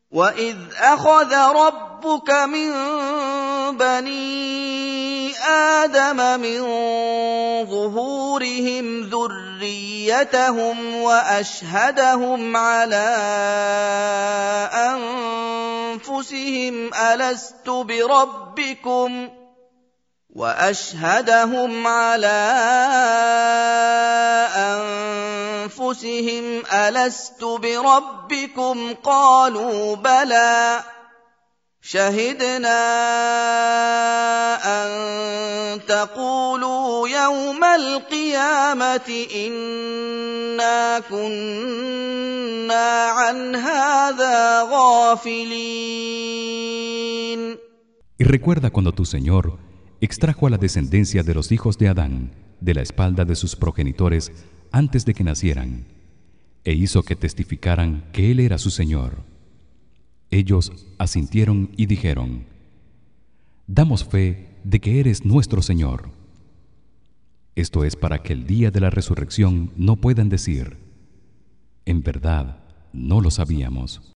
وَإِذْ أَخَذَ رَبُّكَ مِن بَنِي آدَمَ مِن ظُهُورِهِمْ ذُرِّيَّتَهُمْ وَأَشْهَدَهُمْ عَلَىٰ أَنفُسِهِمْ أَلَسْتُ بِرَبِّكُمْ قَالُوا بَلَىٰ شَهِدْنَا أَن تَقُولُوا يَوْمَ الْقِيَامَةِ إِنَّا كُنَّا عَنْ هَٰذَا غَافِلِينَ. Y recuerda cuando tu Señor extrajo a la descendencia de los hijos de Adán de la espalda de sus progenitores antes de que nacieran, e hizo que testificaran que él era su Señor. Ellos asintieron y dijeron: Damos fe de que eres nuestro Señor. Esto es para que el día de la resurrección no puedan decir: En verdad, no lo sabíamos.